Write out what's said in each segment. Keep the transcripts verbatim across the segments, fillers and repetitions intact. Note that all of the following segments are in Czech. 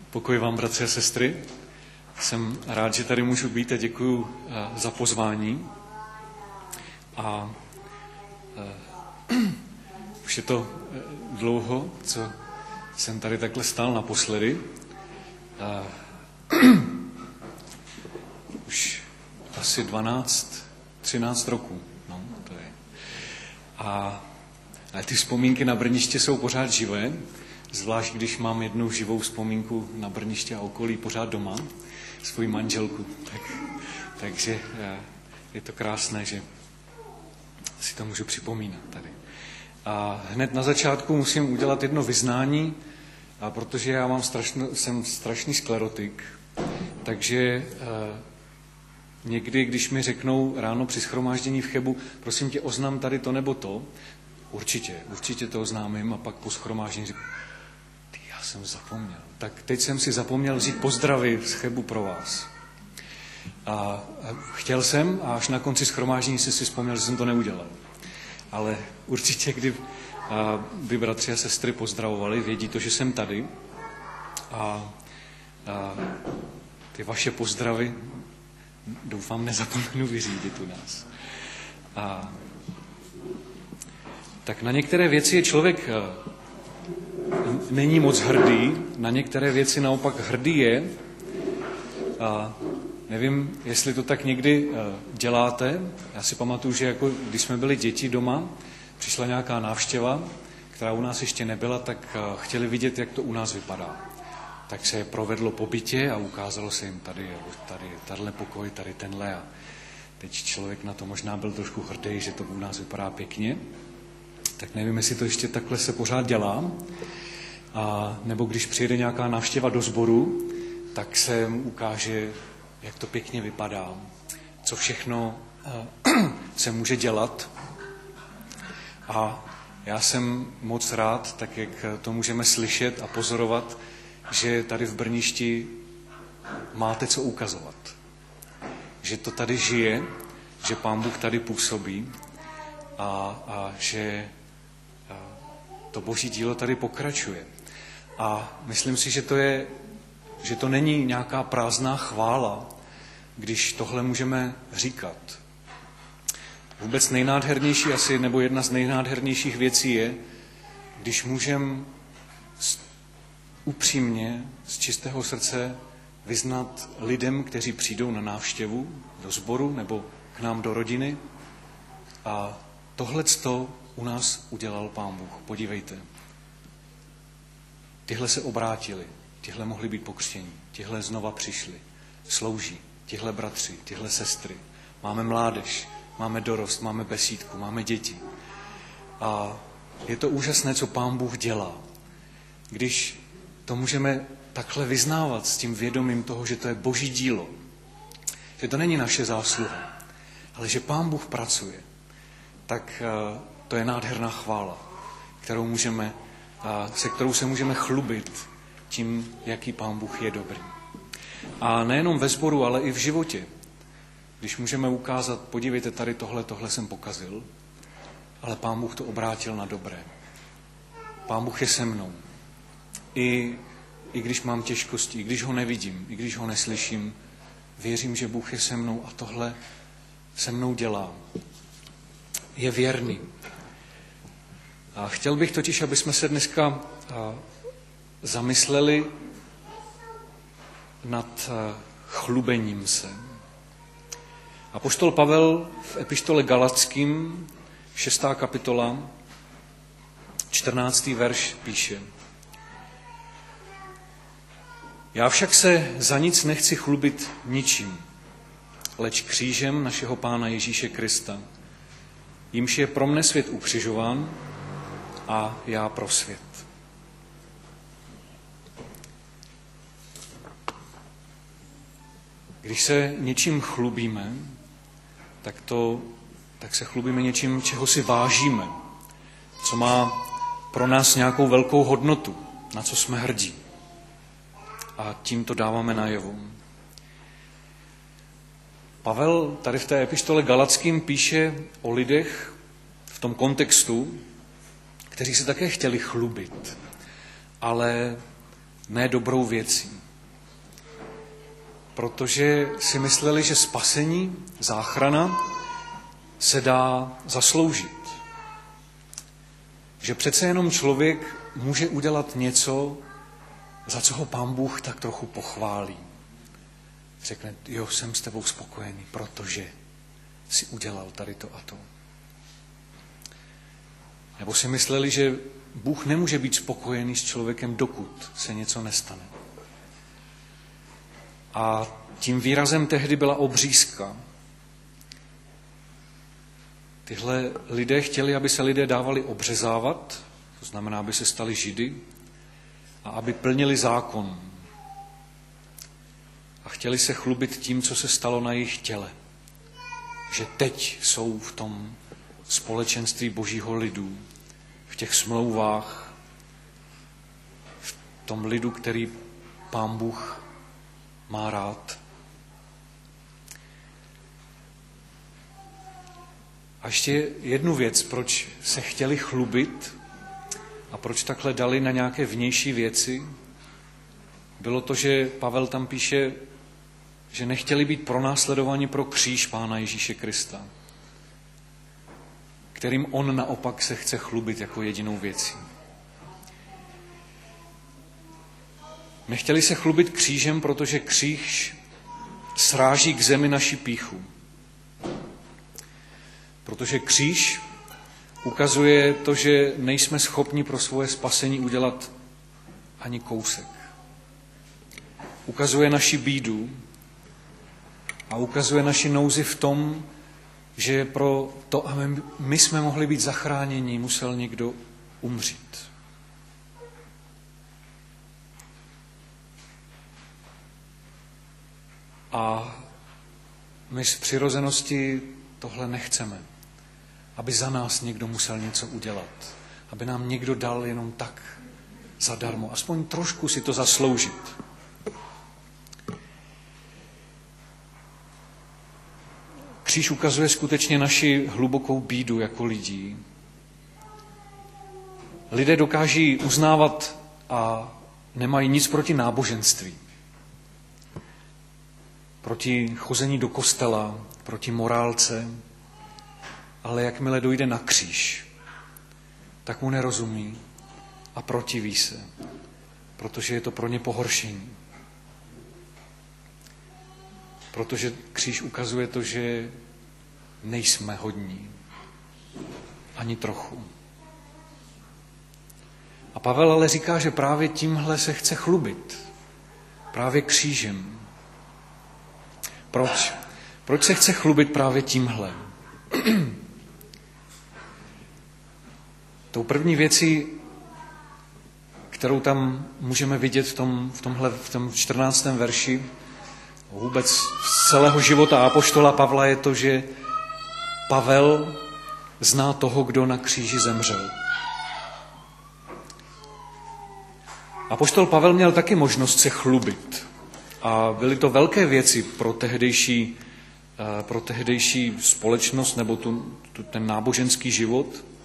Pokoj vám, bratři a sestry. Jsem rád, že tady můžu být a děkuju za pozvání. A uh, už je to dlouho, co jsem tady takhle stál naposledy. Uh, už asi dvanáct, třináct roků. No, to je. A, a ty vzpomínky na Brniště jsou pořád živé. Zvlášť, když mám jednu živou vzpomínku na Brniště a okolí pořád doma, svoji manželku. Tak, takže je to krásné, že si to můžu připomínat tady. A hned na začátku musím udělat jedno vyznání, a protože já mám strašno, jsem strašný sklerotik, takže někdy, když mi řeknou ráno při shromáždění v Chebu, prosím tě, oznam tady to nebo to, určitě, určitě to oznámím a pak po shromáždění říkám, já jsem zapomněl. Tak teď jsem si zapomněl vzít pozdravy z Chebu pro vás. A chtěl jsem a až na konci shromáždění jsem si vzpomněl, že jsem to neudělal. Ale určitě, kdy by bratři a sestry pozdravovali, vědí to, že jsem tady. A, a ty vaše pozdravy doufám nezapomenu vyřídit u nás. A tak na některé věci je člověk není moc hrdý, na některé věci naopak hrdý je. A nevím, jestli to tak někdy děláte. Já si pamatuju, že jako když jsme byli děti doma, přišla nějaká návštěva, která u nás ještě nebyla, tak chtěli vidět, jak to u nás vypadá. Tak se je provedlo po bytě a ukázalo se jim tady, tady, tadyhle pokoj, tady tenhle. A teď člověk na to možná byl trošku hrdý, že to u nás vypadá pěkně. Tak nevím, jestli to ještě takhle se pořád dělá. A nebo když přijede nějaká návštěva do sboru, tak se ukáže, jak to pěkně vypadá, co všechno uh, se může dělat. A já jsem moc rád, tak jak to můžeme slyšet a pozorovat, že tady v Brništi máte co ukazovat. Že to tady žije, že Pán Bůh tady působí a, a že a to Boží dílo tady pokračuje. A myslím si, že to je, že to není nějaká prázdná chvála, když tohle můžeme říkat. Vůbec nejnádhernější asi, nebo jedna z nejnádhernějších věcí je, když můžeme upřímně, z čistého srdce vyznat lidem, kteří přijdou na návštěvu do sboru nebo k nám do rodiny. A tohleto u nás udělal Pán Bůh. Podívejte. Tihle se obrátili, tihle mohli být pokřtění, tihle znova přišli, slouží, tihle bratři, tihle sestry. Máme mládež, máme dorost, máme besídku, máme děti. A je to úžasné, co Pán Bůh dělá. Když to můžeme takhle vyznávat s tím vědomím toho, že to je Boží dílo, že to není naše zásluha, ale že Pán Bůh pracuje, tak to je nádherná chvála, kterou můžeme a se kterou se můžeme chlubit tím, jaký Pán Bůh je dobrý. A nejenom ve sboru, ale i v životě. Když můžeme ukázat, podívejte, tady tohle, tohle jsem pokazil, ale Pán Bůh to obrátil na dobré. Pán Bůh je se mnou. I, i když mám těžkosti, i když ho nevidím, i když ho neslyším, věřím, že Bůh je se mnou a tohle se mnou dělá. Je věrný. A chtěl bych totiž, aby jsme se dneska zamysleli nad chlubením se. Apoštol Pavel v epištole Galatským, šestá kapitola, čtrnáctý verš píše. Já však se za nic nechci chlubit ničím, leč křížem našeho Pána Ježíše Krista, jímž je pro mne svět ukřižován, a já pro svět. Když se něčím chlubíme, tak, to, tak se chlubíme něčím, čeho si vážíme, co má pro nás nějakou velkou hodnotu, na co jsme hrdí. A tím to dáváme najevo. Pavel tady v té epištole Galatským píše o lidech v tom kontextu, kteří se také chtěli chlubit, ale ne dobrou věcí. Protože si mysleli, že spasení, záchrana se dá zasloužit. Že přece jenom člověk může udělat něco, za co ho Pán Bůh tak trochu pochválí. Řekne, jo, jsem s tebou spokojený, protože si udělal tady to a to. Nebo si mysleli, že Bůh nemůže být spokojený s člověkem, dokud se něco nestane. A tím výrazem tehdy byla obřízka. Tyhle lidé chtěli, aby se lidé dávali obřezávat, to znamená, aby se stali Židy a aby plnili zákon. A chtěli se chlubit tím, co se stalo na jejich těle. Že teď jsou v tom společenství Božího lidu, v těch smlouvách, v tom lidu, který Pán Bůh má rád. A ještě jednu věc, proč se chtěli chlubit a proč takhle dali na nějaké vnější věci, bylo to, že Pavel tam píše, že nechtěli být pronásledováni pro kříž Pána Ježíše Krista, kterým on naopak se chce chlubit jako jedinou věcí. Nechtěli se chlubit křížem, protože kříž sráží k zemi naši pýchu. Protože kříž ukazuje to, že nejsme schopni pro svoje spasení udělat ani kousek. Ukazuje naši bídu a ukazuje naši nouzi v tom, že pro to, aby my jsme mohli být zachráněni, musel někdo umřít. A my z přirozenosti tohle nechceme. Aby za nás někdo musel něco udělat. Aby nám někdo dal jenom tak zadarmo. Aspoň trošku si to zasloužit. Kříž ukazuje skutečně naši hlubokou bídu jako lidí. Lidé dokáží uznávat a nemají nic proti náboženství. Proti chození do kostela, proti morálce, ale jakmile dojde na kříž, tak mu nerozumí a protiví se, protože je to pro ně pohoršení. Protože kříž ukazuje to, že nejsme hodní. Ani trochu. A Pavel ale říká, že právě tímhle se chce chlubit. Právě křížem. Proč? Proč se chce chlubit právě tímhle? Tou první věcí, kterou tam můžeme vidět v tom, v tomhle, v tom čtrnáctém verši, vůbec z celého života apoštola Pavla, je to, že Pavel zná toho, kdo na kříži zemřel. Apoštol Pavel měl taky možnost se chlubit. A byly to velké věci pro tehdejší, pro tehdejší společnost nebo tu, tu, ten náboženský život.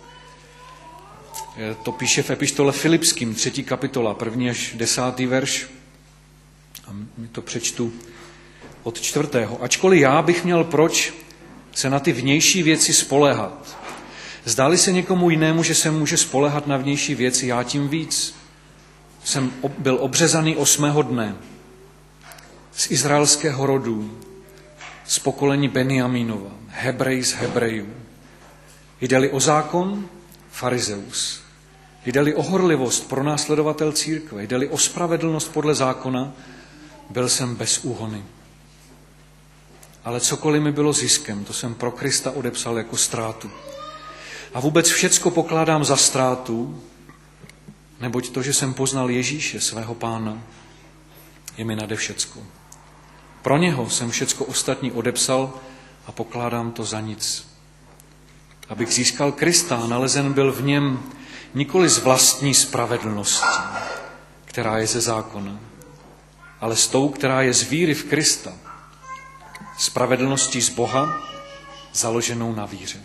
To píše v epištole Filipským, třetí kapitola, první až desátý verš. A mi to přečtu od čtvrtého. Ačkoliv já bych měl proč se na ty vnější věci spoléhat. Zdáli se někomu jinému, že se může spoléhat na vnější věci, já tím víc. Jsem byl obřezaný osmého dne z izraelského rodu, z pokolení Benjamínova, Hebrej z Hebrejů. Jde-li o zákon, farizeus. Jde-li o horlivost, pronásledovatel církve. Jde-li o spravedlnost podle zákona, byl jsem bez úhony. Ale cokoliv mi bylo ziskem, to jsem pro Krista odepsal jako ztrátu. A vůbec všecko pokládám za ztrátu, neboť to, že jsem poznal Ježíše, svého Pána, je mi nade všecko. Pro něho jsem všecko ostatní odepsal a pokládám to za nic. Abych získal Krista a nalezen byl v něm nikoli z vlastní spravedlnosti, která je ze zákona, ale s tou, která je z víry v Krista, spravedlností z Boha, založenou na víře.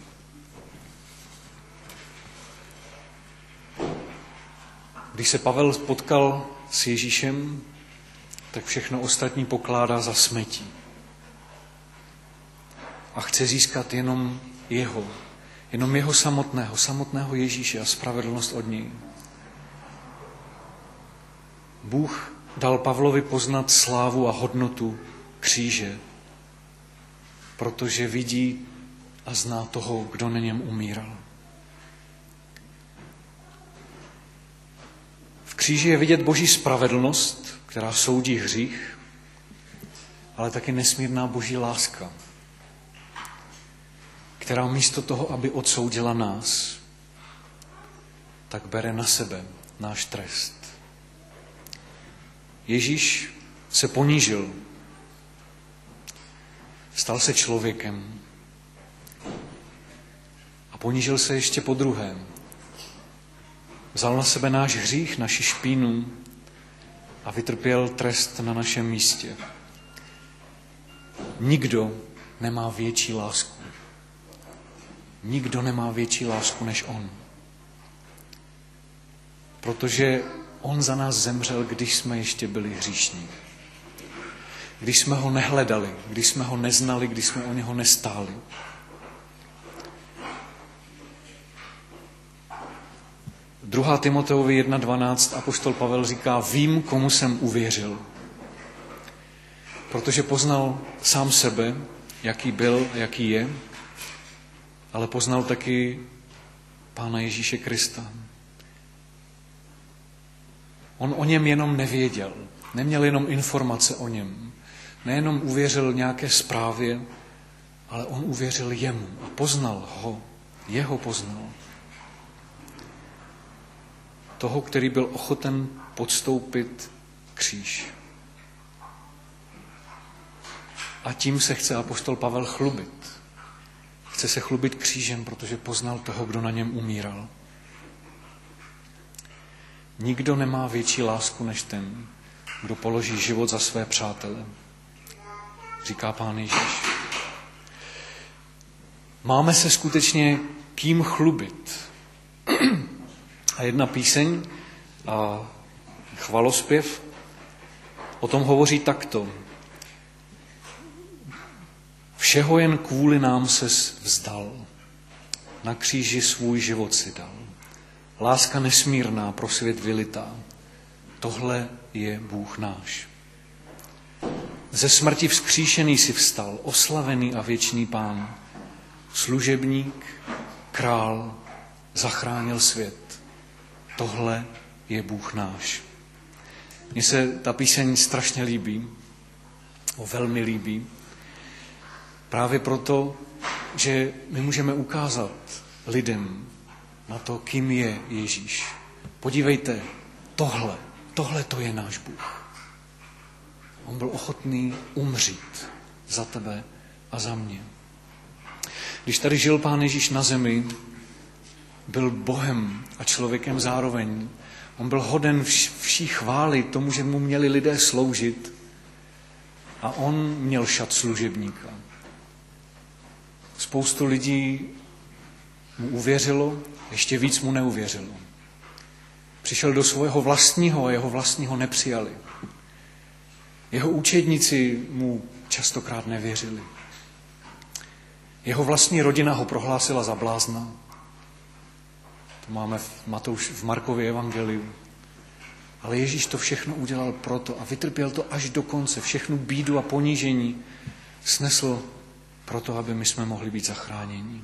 Když se Pavel potkal s Ježíšem, tak všechno ostatní pokládá za smetí. A chce získat jenom jeho, jenom jeho samotného, samotného Ježíše a spravedlnost od něj. Bůh dal Pavlovi poznat slávu a hodnotu kříže, protože vidí a zná toho, kdo na něm umíral. V kříži je vidět Boží spravedlnost, která soudí hřích, ale taky nesmírná Boží láska, která místo toho, aby odsoudila nás, tak bere na sebe náš trest. Ježíš se ponížil, stal se člověkem a ponížil se ještě po druhém. Vzal na sebe náš hřích, naši špínu a vytrpěl trest na našem místě. Nikdo nemá větší lásku. Nikdo nemá větší lásku než on. Protože on za nás zemřel, když jsme ještě byli hříšní. Když jsme ho nehledali, když jsme ho neznali, když jsme o něho nestáli. druhá. Timoteovi jedna dvanáct apoštol Pavel říká, vím, komu jsem uvěřil. Protože poznal sám sebe, jaký byl, jaký je, ale poznal taky Pána Ježíše Krista. On o něm jenom nevěděl, neměl jenom informace o něm. Nejenom uvěřil nějaké zprávě, ale on uvěřil jemu a poznal ho, jeho poznal. Toho, který byl ochoten podstoupit kříž. A tím se chce apoštol Pavel chlubit. Chce se chlubit křížem, protože poznal toho, kdo na něm umíral. Nikdo nemá větší lásku než ten, kdo položí život za své přátele. Říká Pán Ježíš. Máme se skutečně kým chlubit. A jedna píseň a chvalospěv o tom hovoří takto. Všeho jen kvůli nám ses vzdal, na kříži svůj život si dal. Láska nesmírná, pro svět vylitá, tohle je Bůh náš. Ze smrti vzkříšený si vstal, oslavený a věčný Pán, služebník, král, zachránil svět. Tohle je Bůh náš. Mně se ta píseň strašně líbí, o velmi líbí, právě proto, že my můžeme ukázat lidem na to, kým je Ježíš. Podívejte, tohle, tohle to je náš Bůh. On byl ochotný umřít za tebe a za mě. Když tady žil Pán Ježíš na zemi, byl Bohem a člověkem zároveň. On byl hoden vší chvály tomu, že mu měli lidé sloužit. A on měl šat služebníka. Spoustu lidí mu uvěřilo, ještě víc mu neuvěřilo. Přišel do svého vlastního a jeho vlastního nepřijali. Jeho učedníci mu častokrát nevěřili. Jeho vlastní rodina ho prohlásila za blázna. To máme v, Matouš, v Markově evangeliu. Ale Ježíš to všechno udělal proto a vytrpěl to až do konce. Všechnu bídu a ponížení snesl proto, aby my jsme mohli být zachráněni.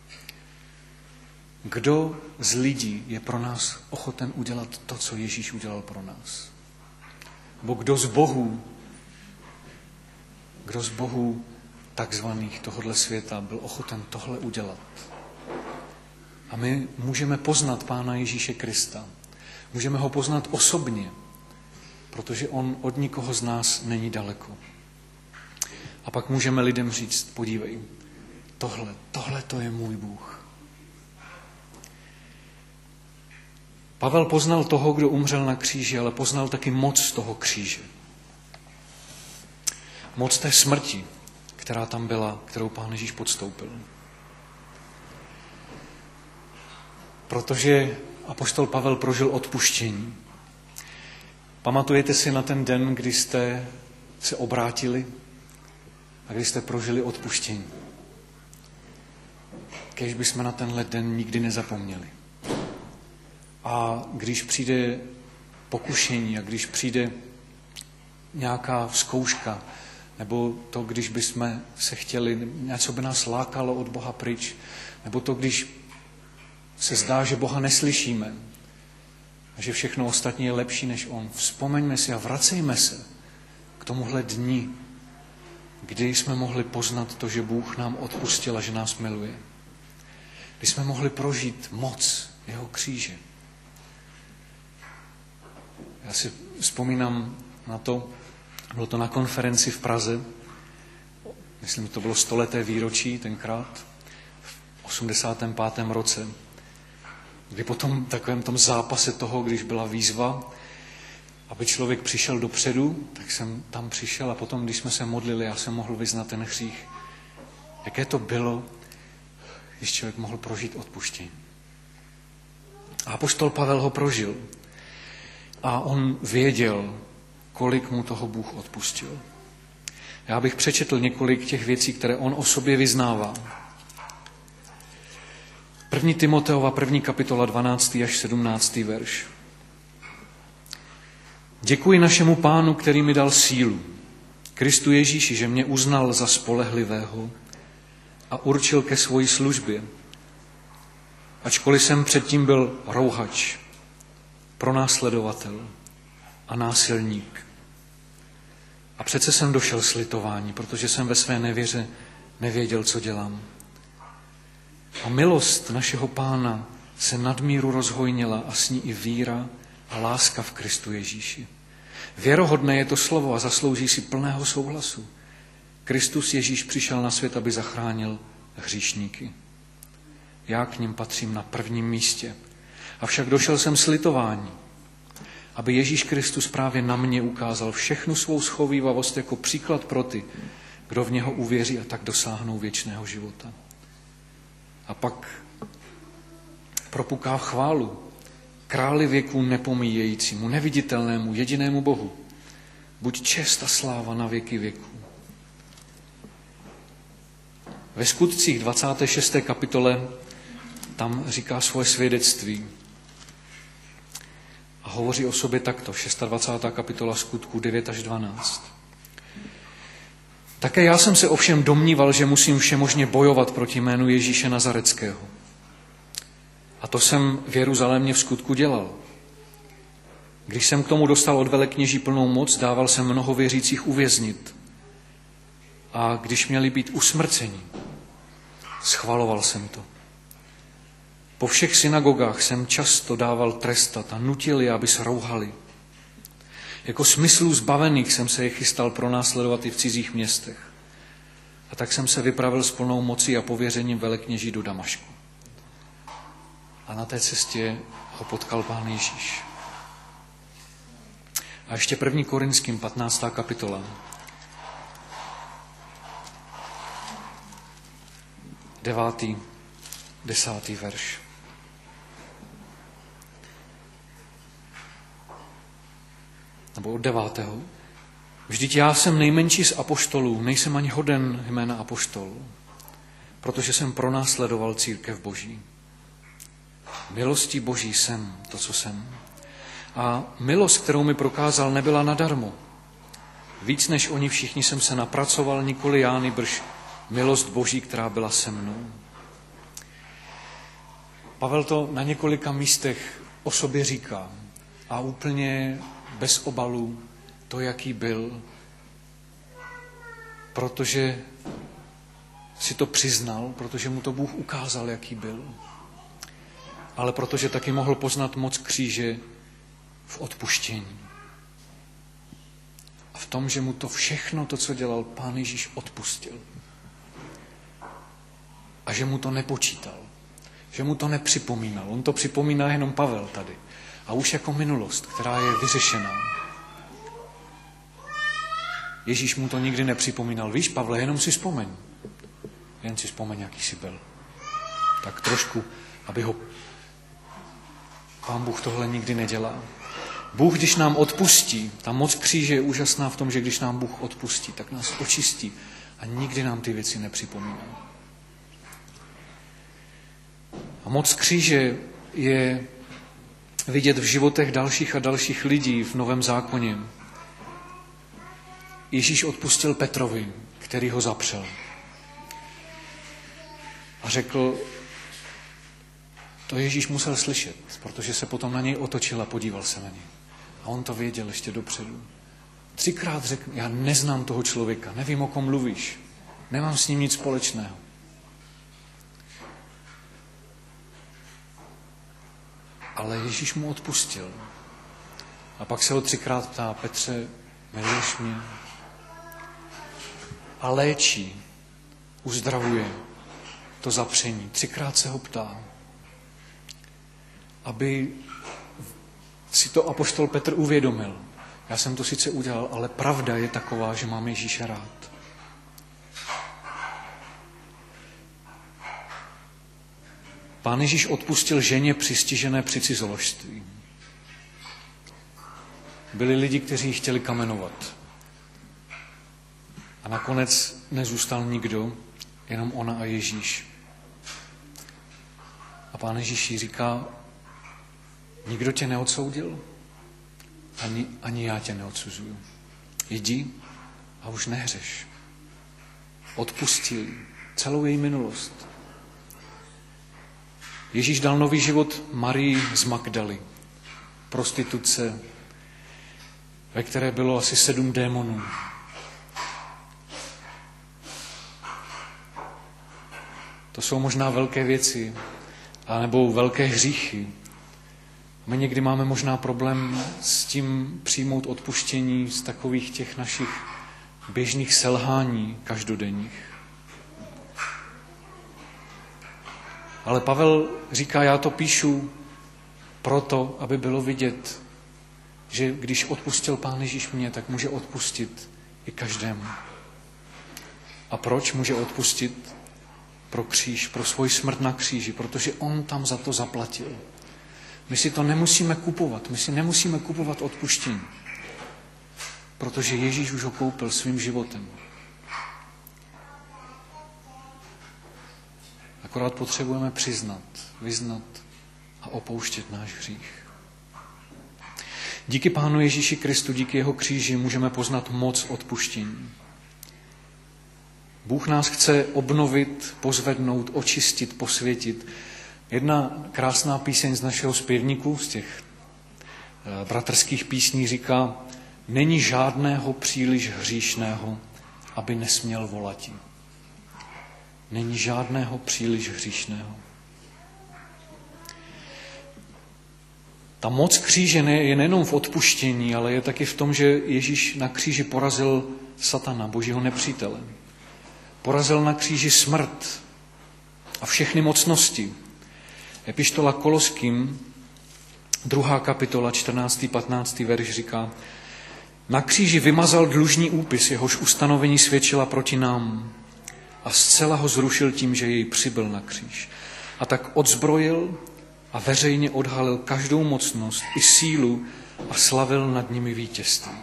Kdo z lidí je pro nás ochoten udělat to, co Ježíš udělal pro nás? Bo kdo z bohů, kdo z bohů takzvaných tohohle světa byl ochoten tohle udělat? A my můžeme poznat Pána Ježíše Krista. Můžeme ho poznat osobně, protože on od nikoho z nás není daleko. A pak můžeme lidem říct, podívej, tohle, tohle to je můj Bůh. Pavel poznal toho, kdo umřel na kříži, ale poznal taky moc toho kříže. Moc té smrti, která tam byla, kterou Pán Ježíš podstoupil. Protože apoštol Pavel prožil odpuštění. Pamatujete si na ten den, kdy jste se obrátili a kdy jste prožili odpuštění? Kéž bychom na tenhle den nikdy nezapomněli. A když přijde pokušení a když přijde nějaká zkouška, nebo to, když bychom se chtěli, něco by nás lákalo od Boha pryč, nebo to, když se zdá, že Boha neslyšíme a že všechno ostatní je lepší než On. Vzpomeňme si a vracejme se k tomuhle dni, kdy jsme mohli poznat to, že Bůh nám odpustil a že nás miluje. Kdy jsme mohli prožít moc jeho kříže. Já si vzpomínám na to, bylo to na konferenci v Praze, myslím, to bylo stoleté výročí tenkrát, v osmdesátém pátém roce, kdy po tom takovém tom zápase toho, když byla výzva, aby člověk přišel dopředu, tak jsem tam přišel a potom, když jsme se modlili, já jsem mohl vyznat ten hřích. Jaké to bylo, když člověk mohl prožít odpuštění. A apoštol Pavel ho prožil. A on věděl, kolik mu toho Bůh odpustil. Já bych přečetl několik těch věcí, které on o sobě vyznává. První Timoteova, první kapitola, dvanáctý až sedmnáctý verš. Děkuji našemu Pánu, který mi dal sílu, Kristu Ježíši, že mě uznal za spolehlivého a určil ke svojí službě. Ačkoliv jsem předtím byl rouhač, pronásledovatel a násilník. A přece jsem došel slitování, protože jsem ve své nevěře nevěděl, co dělám. A milost našeho Pána se nadmíru rozhojnila a s ní i víra a láska v Kristu Ježíši. Věrohodné je to slovo a zaslouží si plného souhlasu. Kristus Ježíš přišel na svět, aby zachránil hříšníky. Já k nim patřím na prvním místě. Avšak došel jsem slitování, aby Ježíš Kristus právě na mě ukázal všechnu svou schovívavost jako příklad pro ty, kdo v něho uvěří a tak dosáhnou věčného života. A pak propuká chválu králi věků nepomíjejícímu, neviditelnému, jedinému Bohu. Buď čest a sláva na věky věků. Ve Skutcích dvacáté šesté kapitole tam říká svoje svědectví a hovoří o sobě takto, dvacátá šestá kapitola Skutků devět až dvanáct. Také já jsem se ovšem domníval, že musím všemožně bojovat proti jménu Ježíše Nazareckého. A to jsem v Jeruzalémě v skutku dělal. Když jsem k tomu dostal od velekněží plnou moc, dával jsem mnoho věřících uvěznit. A když měli být usmrceni, schvaloval jsem to. Po všech synagogách jsem často dával trestat a nutil je, aby se rouhali. Jako smyslů zbavených jsem se je chystal pronásledovat i v cizích městech. A tak jsem se vypravil s plnou mocí a pověřením velekněží do Damašku. A na té cestě ho potkal Pán Ježíš. A ještě první Korinským, patnáctá kapitola. Devátý, desátý verš. Nebo od devátého. Vždyť já jsem nejmenší z apoštolů, nejsem ani hoden jména apoštolů, protože jsem pronásledoval církev Boží. Milostí Boží jsem to, co jsem. A milost, kterou mi prokázal, nebyla nadarmo. Víc než oni všichni jsem se napracoval, nikoli já, nýbrž milost Boží, která byla se mnou. Pavel to na několika místech o sobě říká a úplně bez obalu to, jaký byl, protože si to přiznal, protože mu to Bůh ukázal, jaký byl, ale protože taky mohl poznat moc kříže v odpuštění. A v tom, že mu to všechno, to, co dělal, Pán Ježíš odpustil. A že mu to nepočítal. Že mu to nepřipomínal. On to připomíná jenom Pavel tady. A už jako minulost, která je vyřešená. Ježíš mu to nikdy nepřipomínal. Víš, Pavle, jenom si vzpomeň. Jen si vzpomeň, jaký jsi byl. Tak trošku, aby ho Pán Bůh tohle nikdy nedělá. Bůh, když nám odpustí, ta moc kříže je úžasná v tom, že když nám Bůh odpustí, tak nás očistí a nikdy nám ty věci nepřipomíná. A moc kříže je vidět v životech dalších a dalších lidí v Novém zákoně. Ježíš odpustil Petrovi, který ho zapřel. A řekl, to Ježíš musel slyšet, protože se potom na něj otočil a podíval se na něj. A on to věděl ještě dopředu. Třikrát řekl, já neznám toho člověka, nevím, o kom mluvíš, nemám s ním nic společného. Ale Ježíš mu odpustil. A pak se ho třikrát ptá, Petře, miluješ mě? A léčí, uzdravuje to zapření. Třikrát se ho ptá, aby si to apoštol Petr uvědomil. Já jsem to sice udělal, ale pravda je taková, že mám Ježíše rád. Pán Ježíš odpustil ženě přistižené při cizoložství. Byli lidi, kteří ji chtěli kamenovat. A nakonec nezůstal nikdo, jenom ona a Ježíš. A Pán Ježíš jí říká, nikdo tě neodsoudil, ani, ani já tě neodsuzuju. Jdi a už nehřeš. Odpustil celou její minulost. Ježíš dal nový život Marii z Magdaly, prostitutce, ve které bylo asi sedm démonů. To jsou možná velké věci, anebo velké hříchy. My někdy máme možná problém s tím přijmout odpuštění z takových těch našich běžných selhání každodenních. Ale Pavel říká, já to píšu proto, aby bylo vidět, že když odpustil Pán Ježíš mě, tak může odpustit i každému. A proč může odpustit? Pro kříž, pro svou smrt na kříži, protože on tam za to zaplatil. My si to nemusíme kupovat, my si nemusíme kupovat odpuštění, protože Ježíš už ho koupil svým životem. Akorát potřebujeme přiznat, vyznat a opouštět náš hřích. Díky Pánu Ježíši Kristu, díky jeho kříži můžeme poznat moc odpuštění. Bůh nás chce obnovit, pozvednout, očistit, posvětit. Jedna krásná píseň z našeho zpěvníku, z těch bratrských písní říká, není žádného příliš hříšného, aby nesměl volati. Není žádného příliš hříšného. Ta moc kříže je nejenom v odpuštění, ale je taky v tom, že Ježíš na kříži porazil satana, božího nepřítele. Porazil na kříži smrt a všechny mocnosti. Epištola Koloským, druhá kapitola, čtrnáctý patnáctý verš říká, na kříži vymazal dlužní úpis, jehož ustanovení svědčila proti nám a zcela ho zrušil tím, že jej přibyl na kříž. A tak odzbrojil a veřejně odhalil každou mocnost i sílu a slavil nad nimi vítězství.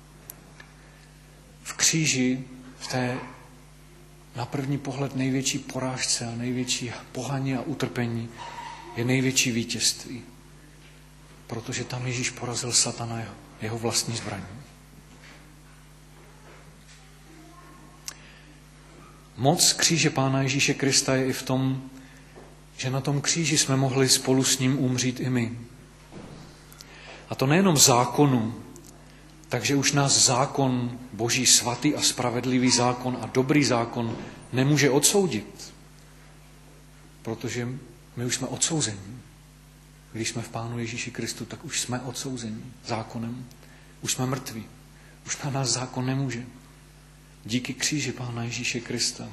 V kříži, v té na první pohled největší porážce a největší pohaní a utrpení je největší vítězství. Protože tam Ježíš porazil satana jeho, jeho vlastní zbraní. Moc kříže Pána Ježíše Krista je i v tom, že na tom kříži jsme mohli spolu s ním umřít i my. A to nejenom zákonu, takže už nás zákon, boží svatý a spravedlivý zákon a dobrý zákon nemůže odsoudit. Protože my už jsme odsouzeni. Když jsme v Pánu Ježíši Kristu, tak už jsme odsouzeni zákonem. Už jsme mrtví. Už na nás zákon nemůže. Díky kříži Pána Ježíše Krista.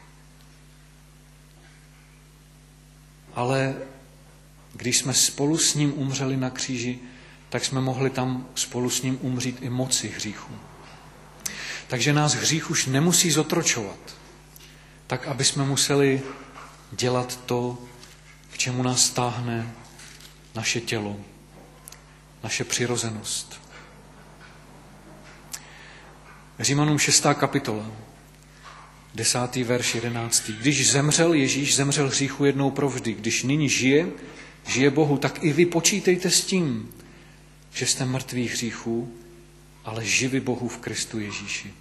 Ale když jsme spolu s ním umřeli na kříži, tak jsme mohli tam spolu s ním umřít i moci hříchu. Takže nás hřích už nemusí zotročovat, tak aby jsme museli dělat to, k čemu nás táhne naše tělo, naše přirozenost. Římanům šestá kapitola, desátý verš, jedenáctý. Když zemřel Ježíš, zemřel hříchu jednou provždy. Když nyní žije, žije Bohu, tak i vy počítejte s tím, že jste mrtví hříchů, ale živi Bohu v Kristu Ježíši.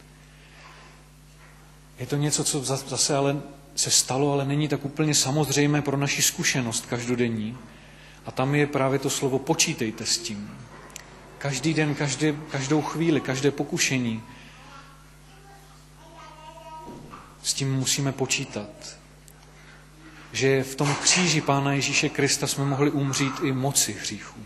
Je to něco, co zase ale se stalo, ale není tak úplně samozřejmé pro naši zkušenost každodenní. A tam je právě to slovo počítejte s tím. Každý den, každé, každou chvíli, každé pokušení s tím musíme počítat. Že v tom kříži Pána Ježíše Krista jsme mohli umřít i moci hříchu.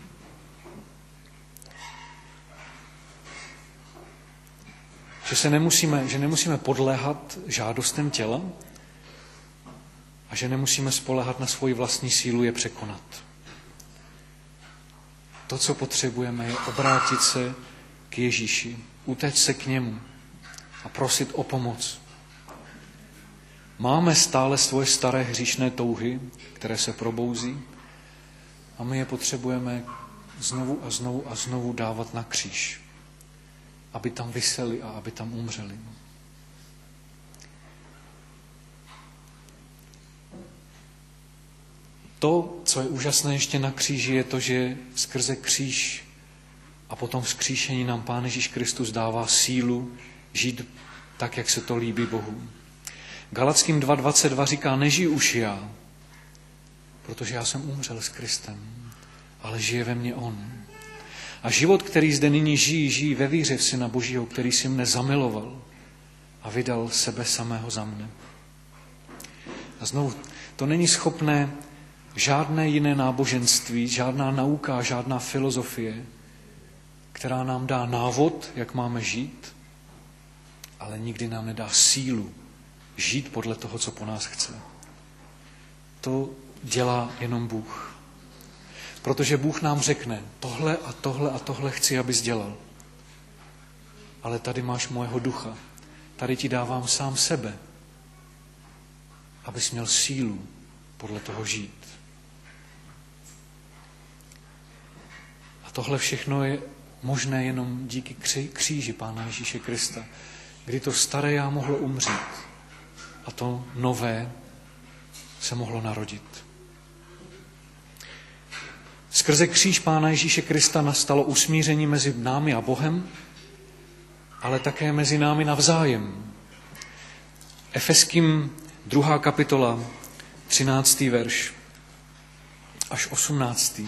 Že se nemusíme, že nemusíme podléhat žádostem těla a že nemusíme spoléhat na svoji vlastní sílu je překonat. To, co potřebujeme, je obrátit se k Ježíši, utéct se k němu a prosit o pomoc. Máme stále svoje staré hříšné touhy, které se probouzí a my je potřebujeme znovu a znovu a znovu dávat na kříž, aby tam viseli a aby tam umřeli. To, co je úžasné ještě na kříži, je to, že skrze kříž a potom vzkříšení nám Pán Ježíš Kristus dává sílu žít tak, jak se to líbí Bohu. Galackým dva dvacet dva říká, nežiju už já, protože já jsem umřel s Kristem, ale žije ve mně on. A život, který zde nyní žijí, žijí ve víře v Syna Božího, který si mne zamiloval a vydal sebe samého za mne. A znovu, to není schopné žádné jiné náboženství, žádná nauka, žádná filozofie, která nám dá návod, jak máme žít, ale nikdy nám nedá sílu žít podle toho, co po nás chce. To dělá jenom Bůh. Protože Bůh nám řekne, tohle a tohle a tohle chci, abys dělal. Ale tady máš mojeho ducha. Tady ti dávám sám sebe, abys měl sílu podle toho žít. A tohle všechno je možné jenom díky kříži Pána Ježíše Krista, kdy to staré já mohlo umřít a to nové se mohlo narodit. Skrze kříž Pána Ježíše Krista nastalo usmíření mezi námi a Bohem, ale také mezi námi navzájem. Efeským druhá kapitola, třináctý verš až osmnáctý.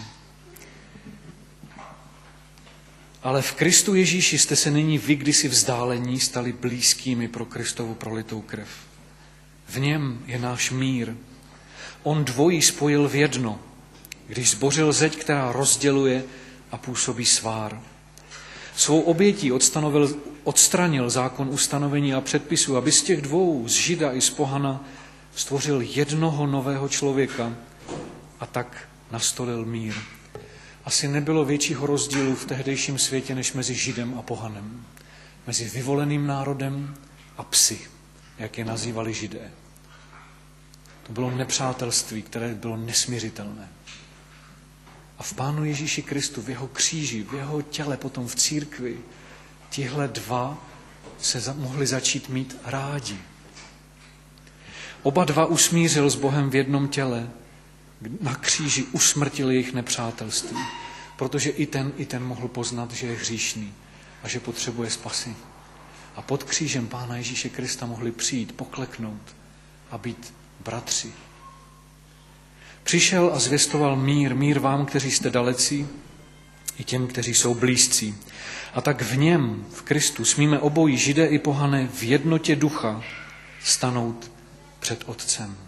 Ale v Kristu Ježíši jste se nyní vy kdysi vzdálení stali blízkými pro Kristovu prolitou krev. V něm je náš mír. On dvojí spojil v jedno, když zbořil zeď, která rozděluje a působí svár. Svou obětí odstanovil, odstranil zákon ustanovení a předpisů, aby z těch dvou, z Žida i z pohana, stvořil jednoho nového člověka a tak nastolil mír. Asi nebylo většího rozdílu v tehdejším světě, než mezi Židem a pohanem. Mezi vyvoleným národem a psy, jak je nazývali Židé. To bylo nepřátelství, které bylo nesmiřitelné. A v Pánu Ježíši Kristu, v jeho kříži, v jeho těle, potom v církvi, tihle dva se za, mohli začít mít rádi. Oba dva usmířil s Bohem v jednom těle, na kříži usmrtil jejich nepřátelství, protože i ten, i ten mohl poznat, že je hříšný a že potřebuje spasy. A pod křížem Pána Ježíše Krista mohli přijít, pokleknout a být bratři. Přišel a zvěstoval mír, mír vám, kteří jste dalecí, i těm, kteří jsou blízcí. A tak v něm, v Kristu, smíme obojí, Židé i pohané, v jednotě ducha stanout před Otcem.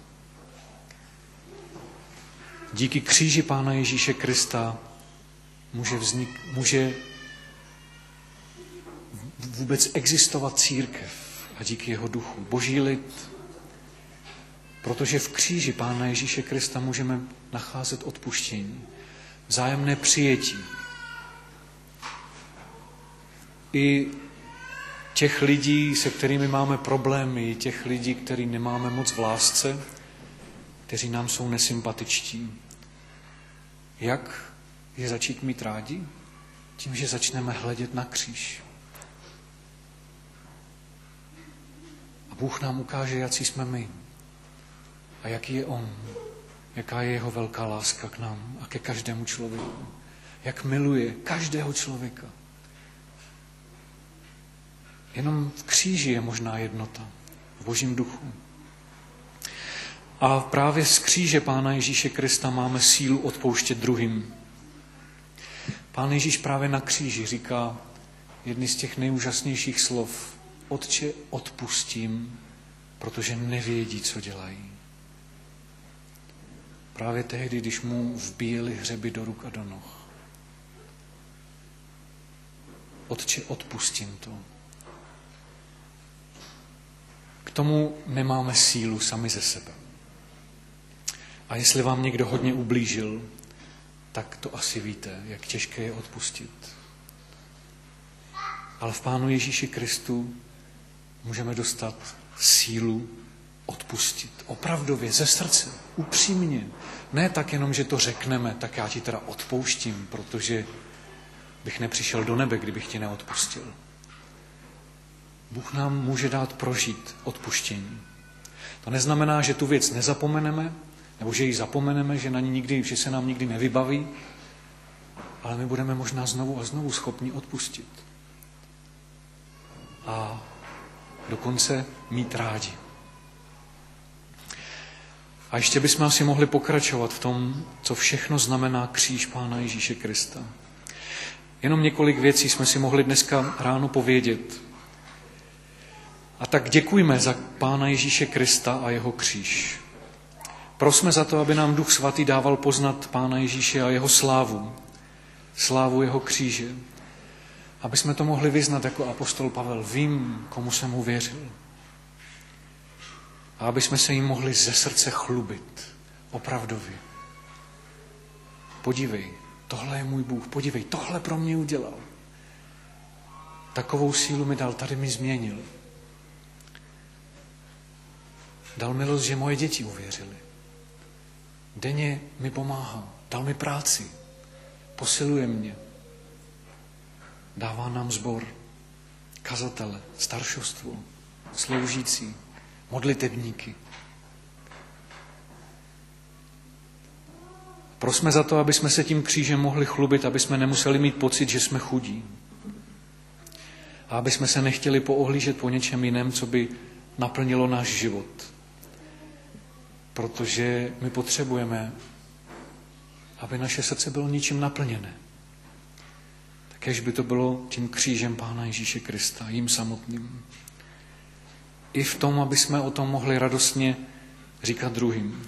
Díky kříži Pána Ježíše Krista může, vznik, může vůbec existovat církev a díky jeho duchu, Boží lid, protože v kříži Pána Ježíše Krista můžeme nacházet odpuštění, vzájemné přijetí. I těch lidí, se kterými máme problémy, těch lidí, který nemáme moc v lásce, kteří nám jsou nesympatičtí. Jak je začít mít rádi? Tím, že začneme hledět na kříž. A Bůh nám ukáže, jací jsme my. A jaký je on. Jaká je jeho velká láska k nám a ke každému člověku. Jak miluje každého člověka. Jenom v kříži je možná jednota. V Božím duchu. A právě z kříže Pána Ježíše Krista máme sílu odpouštět druhým. Pán Ježíš právě na kříži říká jedny z těch nejúžasnějších slov. Otče, odpustím, protože nevědí, co dělají. Právě tehdy, když mu vbíjeli hřeby do ruk a do noh. Otče, odpustím to. K tomu nemáme sílu sami ze sebe. A jestli vám někdo hodně ublížil, tak to asi víte, jak těžké je odpustit. Ale v Pánu Ježíši Kristu můžeme dostat sílu odpustit. Opravdově, ze srdce, upřímně. Ne tak jenom, že to řekneme, tak já ti teda odpouštím, protože bych nepřišel do nebe, kdybych ti neodpustil. Bůh nám může dát prožít odpuštění. To neznamená, že tu věc nezapomeneme, nebo že ji zapomeneme, že na ní nikdy, že se nám nikdy nevybaví, ale my budeme možná znovu a znovu schopni odpustit. A dokonce mít rádi. A ještě bychom asi mohli pokračovat v tom, co všechno znamená kříž Pána Ježíše Krista. Jenom několik věcí jsme si mohli dneska ráno povědět. A tak děkujme za Pána Ježíše Krista a jeho kříž. Prosme za to, aby nám Duch Svatý dával poznat Pána Ježíše a jeho slávu. Slávu jeho kříže. Aby jsme to mohli vyznat jako apostol Pavel. Vím, komu jsem uvěřil. A aby jsme se jim mohli ze srdce chlubit. Opravdově. Podívej, tohle je můj Bůh. Podívej, tohle pro mě udělal. Takovou sílu mi dal, tady mi změnil. Dal milost, že moje děti uvěřily. Denně mi pomáhá. Dal mi práci. Posiluje mě. Dává nám sbor. Kazatele, staršostvo, sloužící, modlitebníky. Prosme za to, aby jsme se tím křížem mohli chlubit, aby jsme nemuseli mít pocit, že jsme chudí. A aby jsme se nechtěli poohlížet po něčem jiném, co by naplnilo náš život. Protože my potřebujeme, aby naše srdce bylo ničím naplněné. Kéž by to bylo tím křížem Pána Ježíše Krista, jím samotným. I v tom, aby jsme o tom mohli radostně říkat druhým.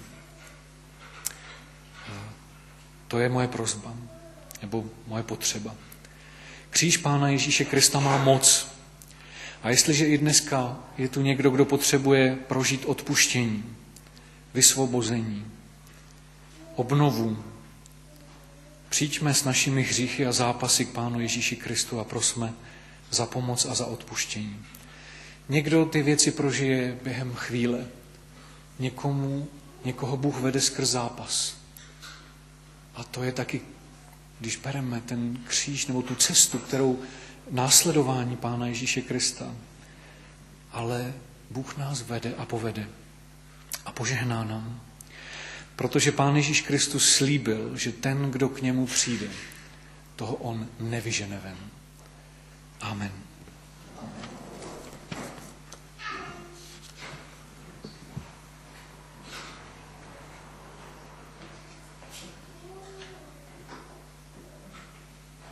To je moje prosba, nebo moje potřeba. Kříž Pána Ježíše Krista má moc. A jestliže i dneska je tu někdo, kdo potřebuje prožít odpuštění, vysvobození, obnovu, přijďme s našimi hříchy a zápasy k Pánu Ježíši Kristu a prosme za pomoc a za odpuštění. Někdo ty věci prožije během chvíle. Někomu, někoho Bůh vede skrz zápas. A to je taky, když bereme ten kříž nebo tu cestu, kterou následování Pána Ježíše Krista. Ale Bůh nás vede a povede. A požehná nám. Protože Pán Ježíš Kristus slíbil, že ten, kdo k němu přijde, toho on nevyžene ven. Amen.